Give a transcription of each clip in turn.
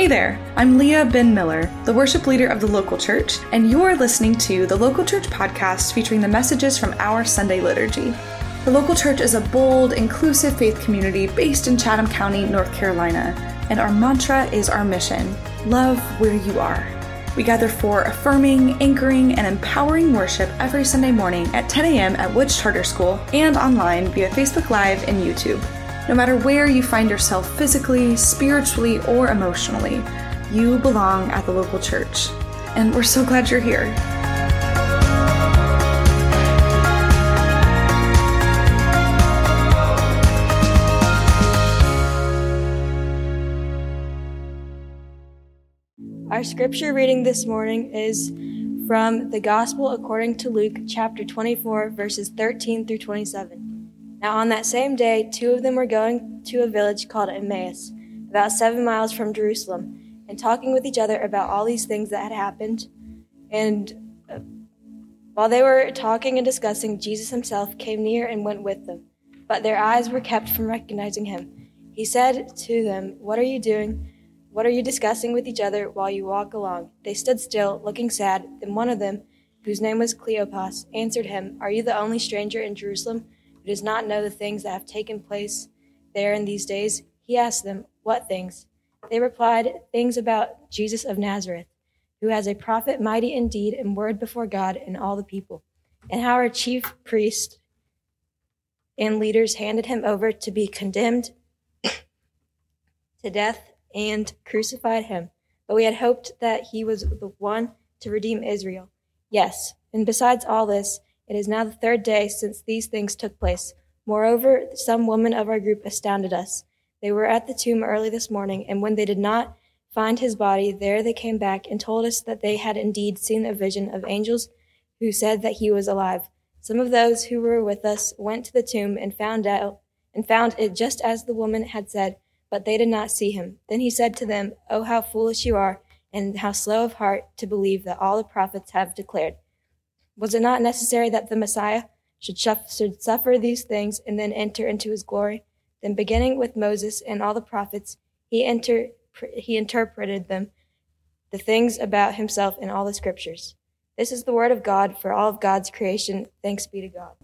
Hey there, I'm Leah Ben Miller, the worship leader of the local church, and you're listening to the Local Church podcast featuring the messages from our Sunday liturgy. The local church is a bold, inclusive faith community based in Chatham County, North Carolina, and our mantra is our mission: love where you are. We gather for affirming, anchoring, and empowering worship every Sunday morning at 10 a.m. at Woods Charter School and online via Facebook Live and YouTube. No matter where you find yourself physically, spiritually, or emotionally, you belong at the local church. And we're so glad you're here. Our scripture reading this morning is from the Gospel according to Luke, chapter 24, verses 13 through 27. Now on that same day, two of them were going to a village called Emmaus, about 7 miles from Jerusalem, and talking with each other about all these things that had happened. And while they were talking and discussing, Jesus himself came near and went with them, but their eyes were kept from recognizing him. He said to them, "What are you doing? What are you discussing with each other while you walk along?" They stood still, looking sad. Then one of them, whose name was Cleopas, answered him, "Are you the only stranger in Jerusalem who does not know the things that have taken place there in these days?" He asked them, "What things?" They replied, "Things about Jesus of Nazareth, who as a prophet mighty in deed and word before God and all the people, and how our chief priests and leaders handed him over to be condemned to death and crucified him. But we had hoped that he was the one to redeem Israel. Yes, and besides all this, it is now the third day since these things took place. Moreover, some women of our group astounded us. They were at the tomb early this morning, and when they did not find his body there, they came back and told us that they had indeed seen a vision of angels who said that he was alive. Some of those who were with us went to the tomb and found it just as the woman had said, but they did not see him. Then he said to them, "Oh, how foolish you are, and how slow of heart to believe that all the prophets have declared. Was it not necessary that the Messiah should suffer these things and then enter into his glory?" Then beginning with Moses and all the prophets, he interpreted them, the things about himself in all the scriptures. This is the word of God for all of God's creation. Thanks be to God.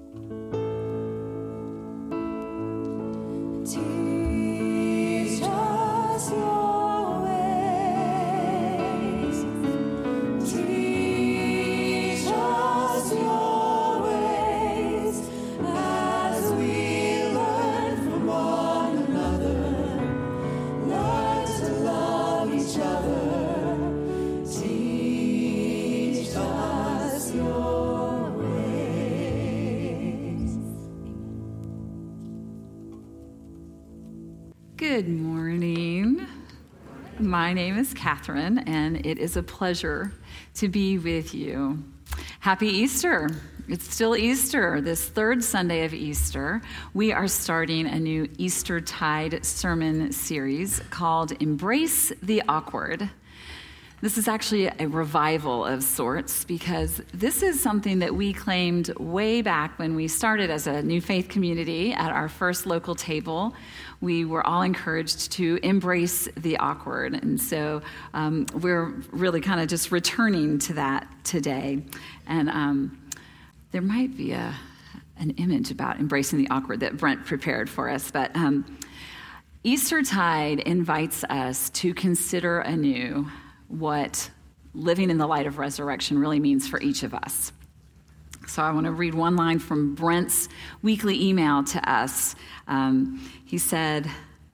Good morning. My name is Catherine, and it is a pleasure to be with you. Happy Easter. It's still Easter. This third Sunday of Easter, we are starting a new Eastertide sermon series called Embrace the Awkward. This is actually a revival of sorts because this is something that we claimed way back when we started as a new faith community at our first local table. We were all encouraged to embrace the awkward. And so we're really kind of just returning to that today. And there might be an image about embracing the awkward that Brent prepared for us. But Eastertide invites us to consider anew what living in the light of resurrection really means for each of us. So I want to read one line from Brent's weekly email to us. He said,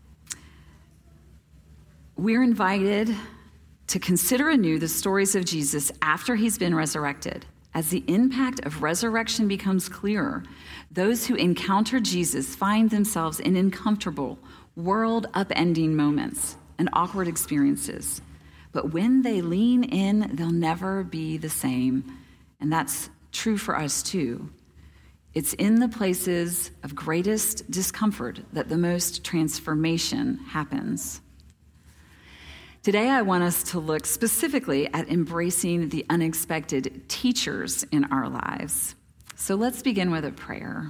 "We're invited to consider anew the stories of Jesus after he's been resurrected. As the impact of resurrection becomes clearer, those who encounter Jesus find themselves in uncomfortable, world-upending moments and awkward experiences. But when they lean in, they'll never be the same." And that's true for us too. It's in the places of greatest discomfort that the most transformation happens. Today, I want us to look specifically at embracing the unexpected teachers in our lives. So let's begin with a prayer.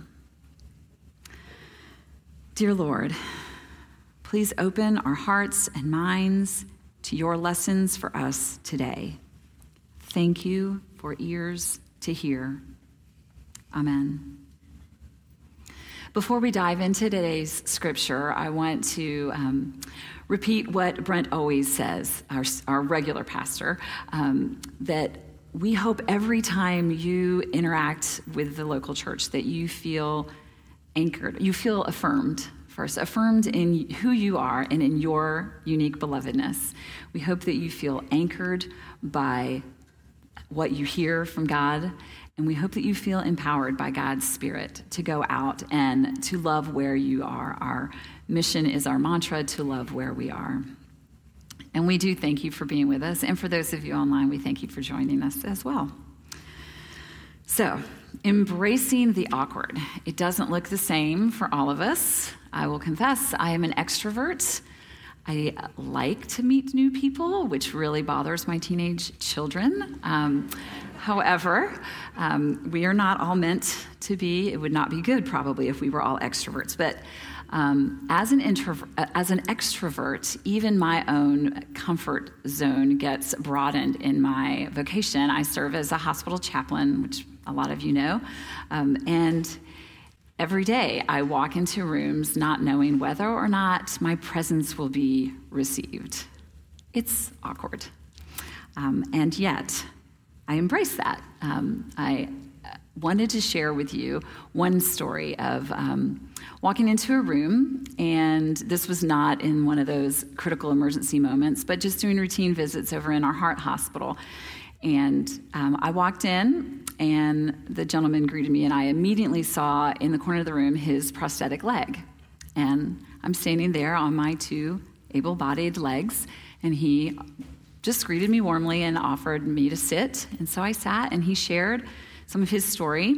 Dear Lord, please open our hearts and minds to your lessons for us today. Thank you for ears to hear. Amen. Before we dive into today's scripture, I want to repeat what Brent always says, our regular pastor, that we hope every time you interact with the local church that you feel anchored, you feel affirmed. First, affirmed in who you are and in your unique belovedness. We hope that you feel anchored by what you hear from God, and we hope that you feel empowered by God's Spirit to go out and to love where you are. Our mission is our mantra, to love where we are. And we do thank you for being with us, and for those of you online, we thank you for joining us as well. So, embracing the awkward. It doesn't look the same for all of us. I will confess, I am an extrovert. I like to meet new people, which really bothers my teenage children. However, we are not all meant to be. It would not be good, probably, if we were all extroverts. But as an extrovert, even my own comfort zone gets broadened in my vocation. I serve as a hospital chaplain, which a lot of you know, and every day I walk into rooms not knowing whether or not my presence will be received. It's awkward. And yet, I embrace that. I wanted to share with you one story of walking into a room, and this was not in one of those critical emergency moments, but just doing routine visits over in our heart hospital. And I walked in, and the gentleman greeted me, and I immediately saw in the corner of the room his prosthetic leg. And I'm standing there on my two able-bodied legs, and he just greeted me warmly and offered me to sit. And so I sat, and he shared some of his story.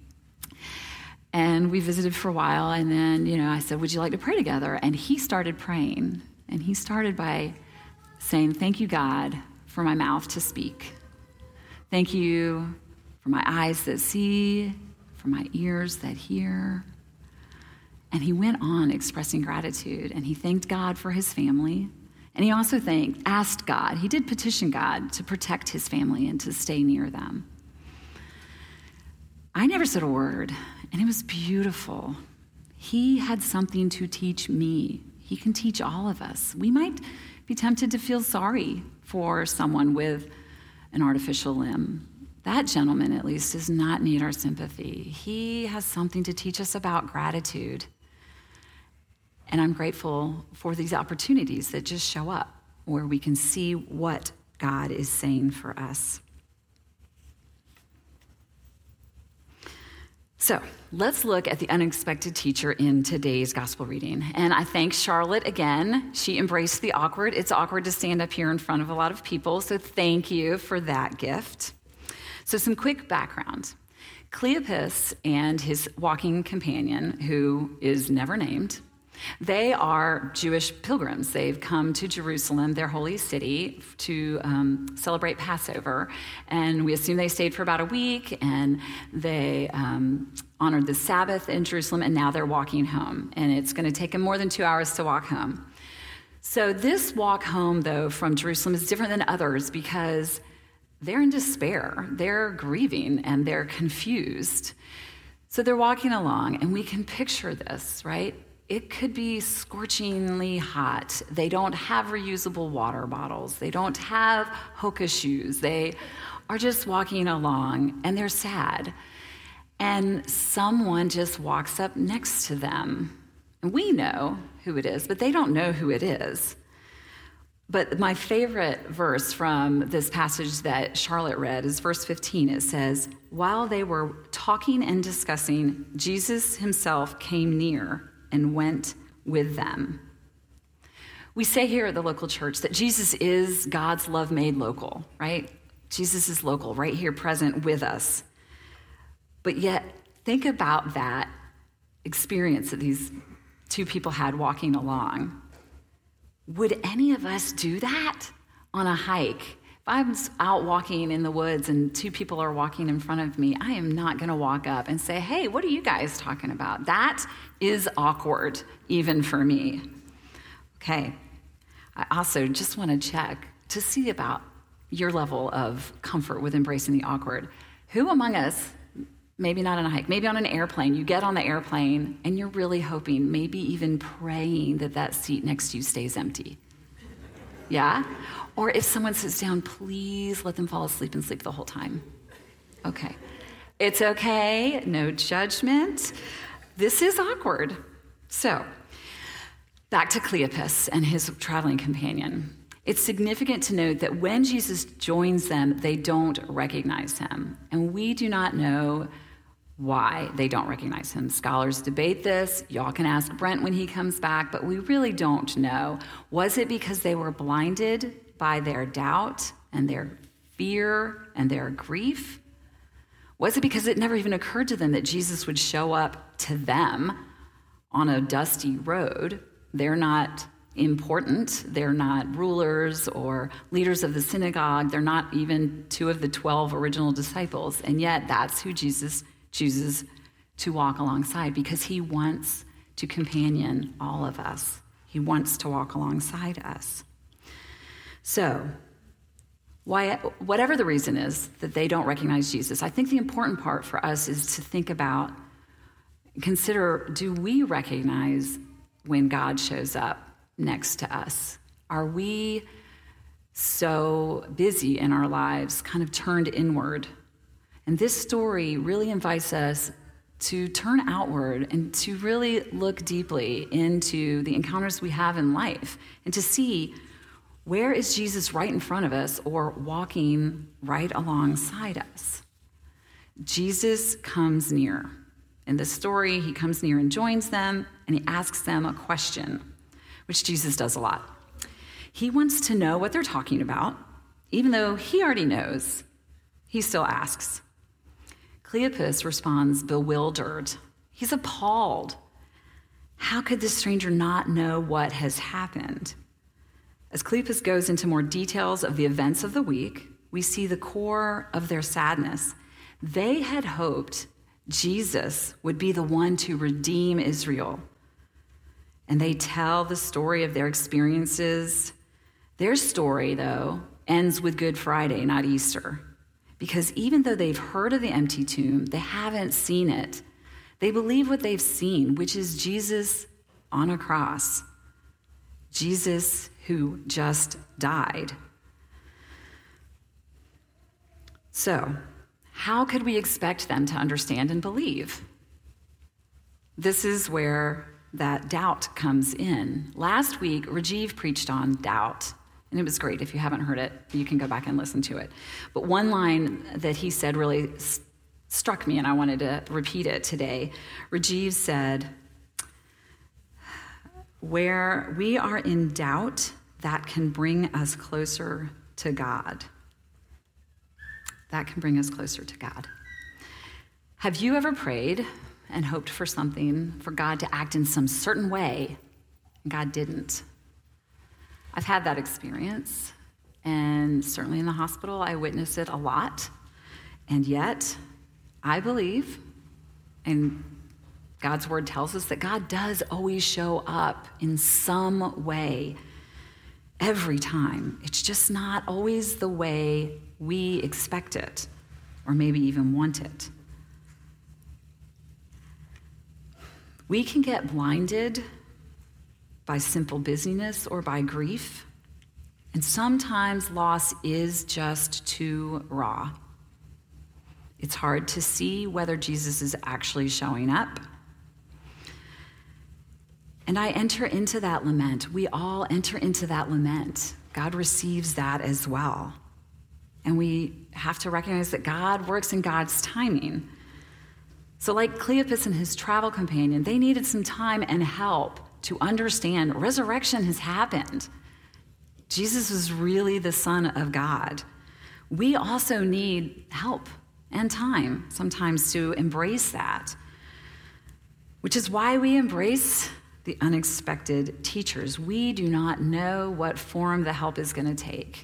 And we visited for a while, and then, I said, would you like to pray together? And he started praying. And he started by saying, thank you, God, for my mouth to speak. Thank you for my eyes that see, for my ears that hear. And he went on expressing gratitude, and he thanked God for his family. And he also asked God, he did petition God to protect his family and to stay near them. I never said a word, and it was beautiful. He had something to teach me. He can teach all of us. We might be tempted to feel sorry for someone with an artificial limb. That gentleman, at least, does not need our sympathy. He has something to teach us about gratitude. And I'm grateful for these opportunities that just show up where we can see what God is saying for us. So let's look at the unexpected teacher in today's gospel reading. And I thank Charlotte again. She embraced the awkward. It's awkward to stand up here in front of a lot of people, so thank you for that gift. So some quick background. Cleopas and his walking companion, who is never named, they are Jewish pilgrims. They've come to Jerusalem, their holy city, to celebrate Passover. And we assume they stayed for about a week, and they honored the Sabbath in Jerusalem, and now they're walking home. And it's going to take them more than 2 hours to walk home. So this walk home, though, from Jerusalem is different than others because they're in despair. They're grieving, and they're confused. So they're walking along, and we can picture this, right? It could be scorchingly hot. They don't have reusable water bottles. They don't have Hoka shoes. They are just walking along, and they're sad. And someone just walks up next to them. And we know who it is, but they don't know who it is. But my favorite verse from this passage that Charlotte read is verse 15. It says, while they were talking and discussing, Jesus himself came near and went with them. We say here at the local church that Jesus is God's love made local, right? Jesus is local, right here present with us. But yet, think about that experience that these two people had walking along. Would any of us do that on a hike? If I'm out walking in the woods and two people are walking in front of me, I am not going to walk up and say, hey, what are you guys talking about? That is awkward, even for me. Okay, I also just want to check to see about your level of comfort with embracing the awkward. Who among us, maybe not on a hike, maybe on an airplane, you get on the airplane and you're really hoping, maybe even praying that seat next to you stays empty? Yeah? Or if someone sits down, please let them fall asleep and sleep the whole time. Okay. It's okay. No judgment. This is awkward. So, back to Cleopas and his traveling companion. It's significant to note that when Jesus joins them, they don't recognize him. And we do not know why they don't recognize him. Scholars debate this. Y'all can ask Brent when he comes back, but we really don't know. Was it because they were blinded by their doubt and their fear and their grief? Was it because it never even occurred to them that Jesus would show up to them on a dusty road? They're not important. They're not rulers or leaders of the synagogue. They're not even 2 of the 12 original disciples. And yet that's who Jesus chooses to walk alongside, because he wants to companion all of us. He wants to walk alongside us. So, whatever the reason is that they don't recognize Jesus, I think the important part for us is to think about, consider, do we recognize when God shows up next to us? Are we so busy in our lives, kind of turned inward? And this story really invites us to turn outward and to really look deeply into the encounters we have in life and to see, where is Jesus right in front of us or walking right alongside us? Jesus comes near. In this story, he comes near and joins them, and he asks them a question, which Jesus does a lot. He wants to know what they're talking about. Even though he already knows, he still asks. Cleopas responds bewildered. He's appalled. How could this stranger not know what has happened? As Cleopas goes into more details of the events of the week, we see the core of their sadness. They had hoped Jesus would be the one to redeem Israel. And they tell the story of their experiences. Their story, though, ends with Good Friday, not Easter. Because even though they've heard of the empty tomb, they haven't seen it. They believe what they've seen, which is Jesus on a cross. Jesus who just died. So, how could we expect them to understand and believe? This is where that doubt comes in. Last week, Rajiv preached on doubt, and it was great. If you haven't heard it, you can go back and listen to it. But one line that he said really struck me, and I wanted to repeat it today. Rajiv said, "Where we are in doubt, that can bring us closer to God." That can bring us closer to God. Have you ever prayed and hoped for something, for God to act in some certain way, and God didn't? I've had that experience, and certainly in the hospital, I witnessed it a lot. And yet, I believe, and God's word tells us, that God does always show up in some way every time. It's just not always the way we expect it, or maybe even want it. We can get blinded by simple busyness or by grief, and sometimes loss is just too raw. It's hard to see whether Jesus is actually showing up. And I enter into that lament. We all enter into that lament. God receives that as well. And we have to recognize that God works in God's timing. So like Cleopas and his travel companion, they needed some time and help to understand resurrection has happened. Jesus was really the Son of God. We also need help and time sometimes to embrace that, which is why we embrace the unexpected teachers. We do not know what form the help is going to take.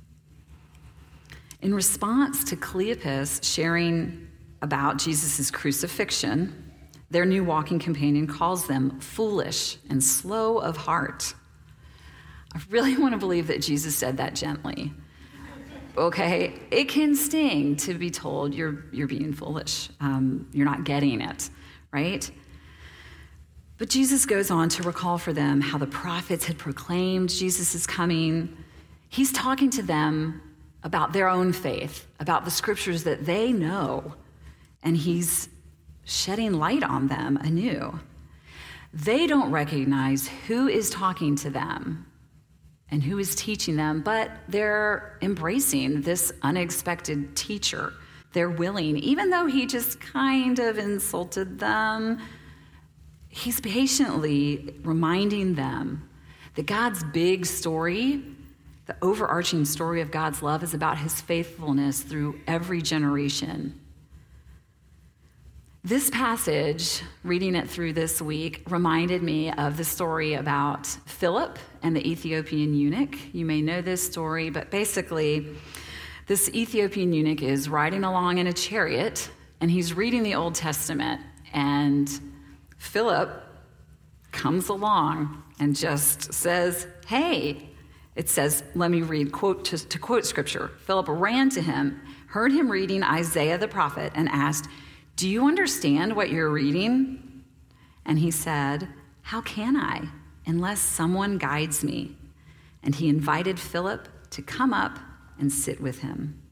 In response to Cleopas sharing about Jesus' crucifixion, their new walking companion calls them foolish and slow of heart. I really want to believe that Jesus said that gently. Okay, it can sting to be told you're being foolish. You're not getting it, right? But Jesus goes on to recall for them how the prophets had proclaimed Jesus is coming. He's talking to them about their own faith, about the scriptures that they know, and he's shedding light on them anew. They don't recognize who is talking to them and who is teaching them, but they're embracing this unexpected teacher. They're willing, even though he just kind of insulted them, he's patiently reminding them that God's big story, the overarching story of God's love, is about his faithfulness through every generation. This passage, reading it through this week, reminded me of the story about Philip and the Ethiopian eunuch. You may know this story, but basically, this Ethiopian eunuch is riding along in a chariot, and he's reading the Old Testament, and Philip comes along and just says, hey, it says, let me read, to quote scripture. Philip ran to him, heard him reading Isaiah the prophet, and asked, do you understand what you're reading? And he said, how can I, unless someone guides me? And he invited Philip to come up and sit with him.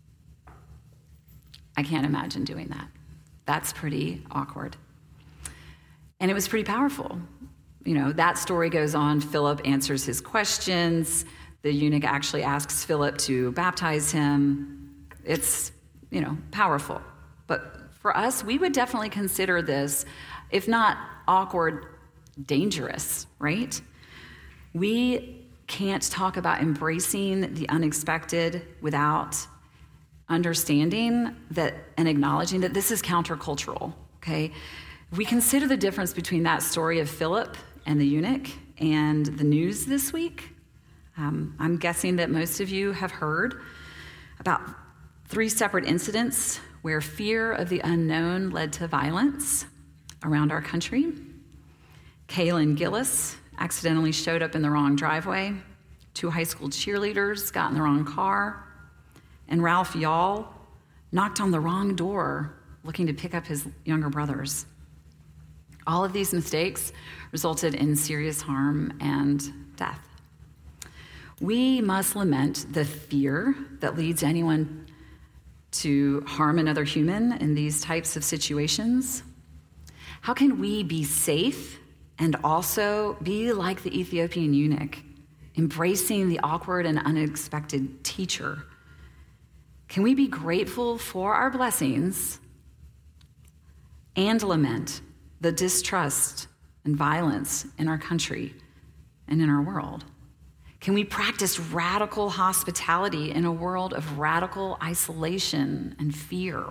I can't imagine doing that. That's pretty awkward. And it was pretty powerful. You know, that story goes on. Philip answers his questions. The eunuch actually asks Philip to baptize him. It's, powerful. But for us, we would definitely consider this, if not awkward, dangerous, right? We can't talk about embracing the unexpected without understanding that and acknowledging that this is countercultural, okay? We consider the difference between that story of Philip and the eunuch and the news this week. I'm guessing that most of you have heard about 3 separate incidents where fear of the unknown led to violence around our country. Kaylin Gillis accidentally showed up in the wrong driveway. 2 high school cheerleaders got in the wrong car. And Ralph Yall knocked on the wrong door looking to pick up his younger brothers. All of these mistakes resulted in serious harm and death. We must lament the fear that leads anyone to harm another human in these types of situations. How can we be safe and also be like the Ethiopian eunuch, embracing the awkward and unexpected teacher? Can we be grateful for our blessings and lament the distrust and violence in our country and in our world? Can we practice radical hospitality in a world of radical isolation and fear?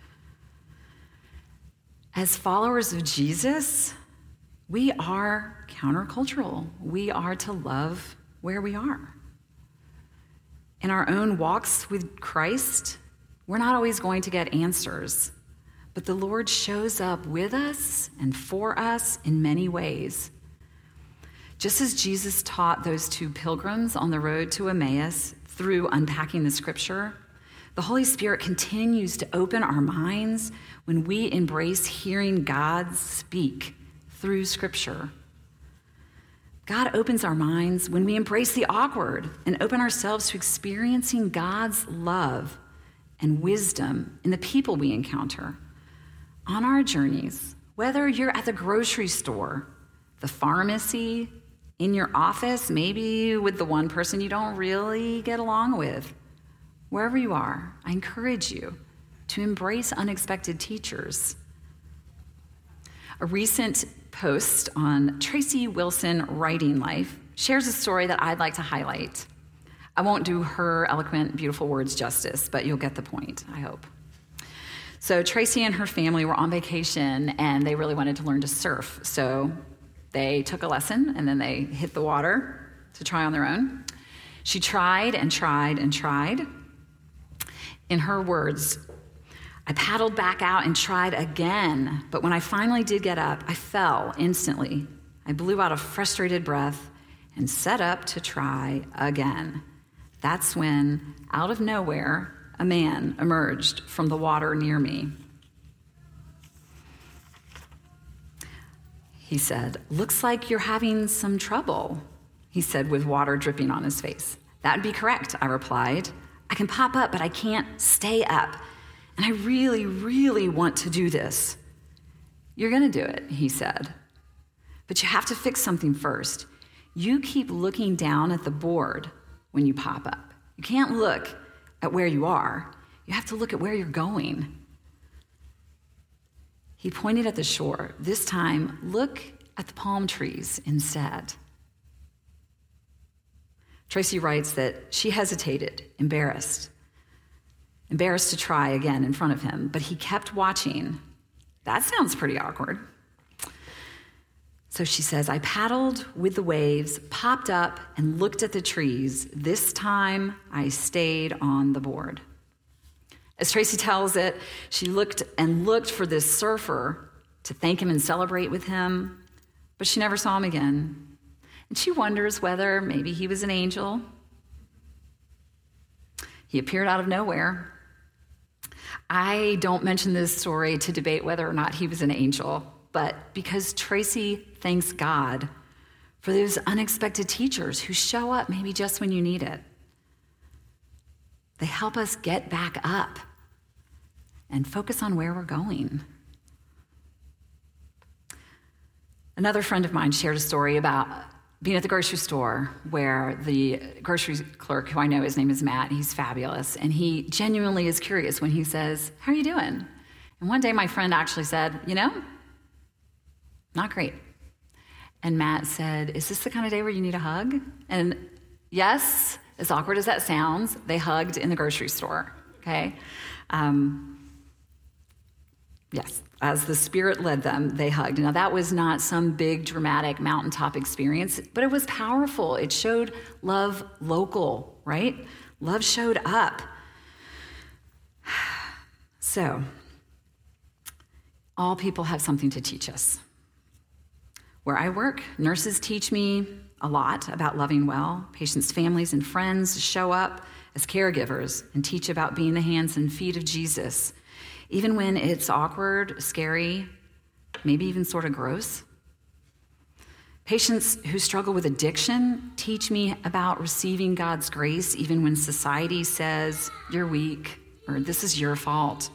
As followers of Jesus, we are countercultural. We are to love where we are. In our own walks with Christ, we're not always going to get answers, but the Lord shows up with us and for us in many ways. Just as Jesus taught those 2 pilgrims on the road to Emmaus through unpacking the scripture, the Holy Spirit continues to open our minds when we embrace hearing God speak through scripture. God opens our minds when we embrace the awkward and open ourselves to experiencing God's love and wisdom in the people we encounter on our journeys, whether you're at the grocery store, the pharmacy, in your office, maybe with the one person you don't really get along with. Wherever you are, I encourage you to embrace unexpected teachers. A recent post on Tracy Wilson Writing Life shares a story that I'd like to highlight. I won't do her eloquent, beautiful words justice, but you'll get the point, I hope. So Tracy and her family were on vacation, and they really wanted to learn to surf. So they took a lesson, and then they hit the water to try on their own. She tried and tried and tried. In her words, I paddled back out and tried again, but when I finally did get up, I fell instantly. I blew out a frustrated breath and set up to try again. That's when, out of nowhere, a man emerged from the water near me. He said, "Looks like you're having some trouble," he said with water dripping on his face. "That'd be correct," I replied. "I can pop up, but I can't stay up. And I really, really want to do this." "You're going to do it," he said. "But you have to fix something first. You keep looking down at the board when you pop up. You can't look at where you are. You have to look at where you're going." He pointed at the shore. "This time, look at the palm trees instead." Tracy writes that she hesitated, embarrassed to try again in front of him, but he kept watching. "That sounds pretty awkward." So she says, "I paddled with the waves, popped up, and looked at the trees. This time, I stayed on the board." As Tracy tells it, she looked and looked for this surfer to thank him and celebrate with him, but she never saw him again. And she wonders whether maybe he was an angel. He appeared out of nowhere. I don't mention this story to debate whether or not he was an angel, but because Tracy thanks God for those unexpected teachers who show up maybe just when you need it. They help us get back up and focus on where we're going. Another friend of mine shared a story about being at the grocery store where the grocery clerk, who I know, his name is Matt, he's fabulous, and he genuinely is curious when he says, "How are you doing?" And one day my friend actually said, "Not great." And Matt said, "Is this the kind of day where you need a hug?" And yes, as awkward as that sounds, they hugged in the grocery store, okay? Yes, as the Spirit led them, they hugged. Now, that was not some big, dramatic mountaintop experience, but it was powerful. It showed love local, right? Love showed up. So, all people have something to teach us. Where I work, nurses teach me a lot about loving well. Patients' families and friends show up as caregivers and teach about being the hands and feet of Jesus, even when it's awkward, scary, maybe even sort of gross. Patients who struggle with addiction teach me about receiving God's grace even when society says, "You're weak," or "This is your fault."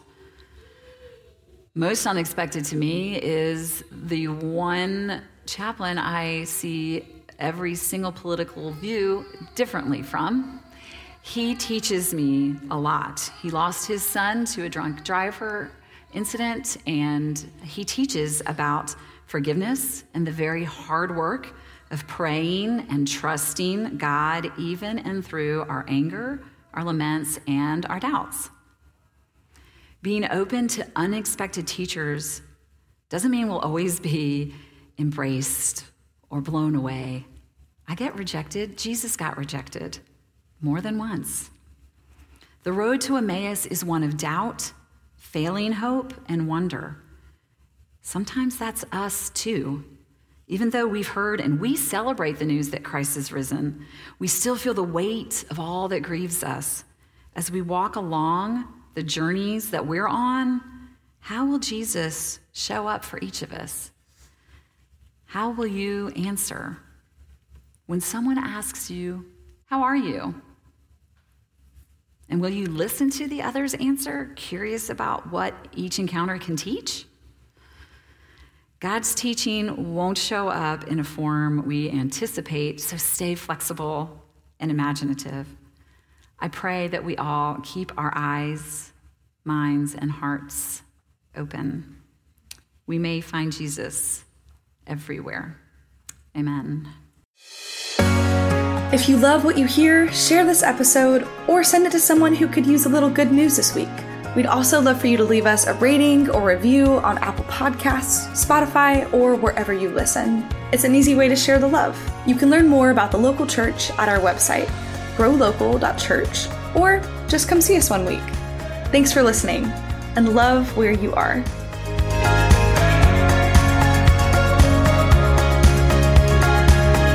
Most unexpected to me is the one chaplain I see every single political view differently from. He teaches me a lot. He lost his son to a drunk driver incident, and he teaches about forgiveness and the very hard work of praying and trusting God even and through our anger, our laments, and our doubts. Being open to unexpected teachers doesn't mean we'll always be embraced or blown away. I get rejected. Jesus got rejected more than once. The road to Emmaus is one of doubt, failing hope, and wonder. Sometimes that's us too. Even though we've heard and we celebrate the news that Christ is risen, we still feel the weight of all that grieves us. As we walk along the journeys that we're on, how will Jesus show up for each of us? How will you answer when someone asks you, "How are you?" And will you listen to the other's answer, curious about what each encounter can teach? God's teaching won't show up in a form we anticipate, so stay flexible and imaginative. I pray that we all keep our eyes, minds, and hearts open. We may find Jesus everywhere. Amen. If you love what you hear, share this episode or send it to someone who could use a little good news this week. We'd also love for you to leave us a rating or review on Apple Podcasts, Spotify, or wherever you listen. It's an easy way to share the love. You can learn more about the local church at our website, growlocal.church, or just come see us one week. Thanks for listening, and love where you are.